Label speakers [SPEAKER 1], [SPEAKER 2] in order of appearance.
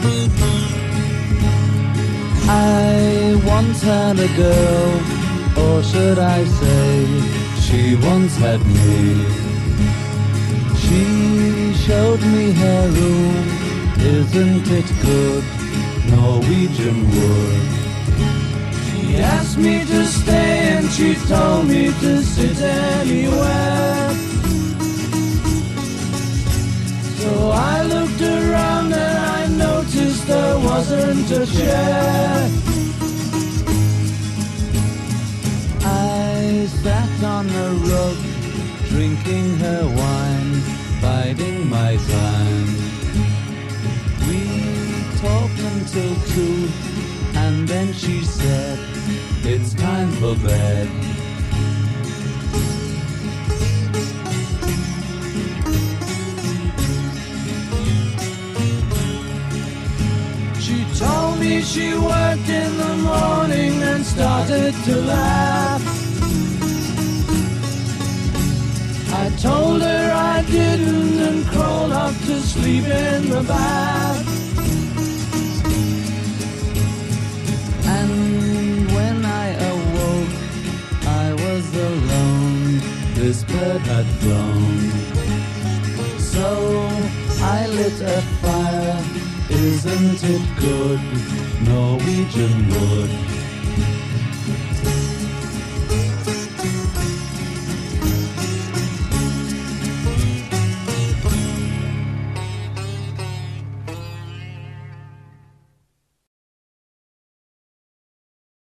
[SPEAKER 1] I once had a girl, or should I say, she once had me. She showed me her room, isn't it good, Norwegian wood. She asked me to stay and she told me to sit anywhere. So I looked around and I noticed there wasn't a chair. I sat on a rug, drinking her wine, biding my time. We talked until 2, and then she said, it's time for bed. She told me she worked in the morning and started to laugh. I told her I didn't and crawled up to sleep in the bath. And when I awoke, I was alone. This bird had flown. So I lit a fire. Isn't it good, Norwegian wood?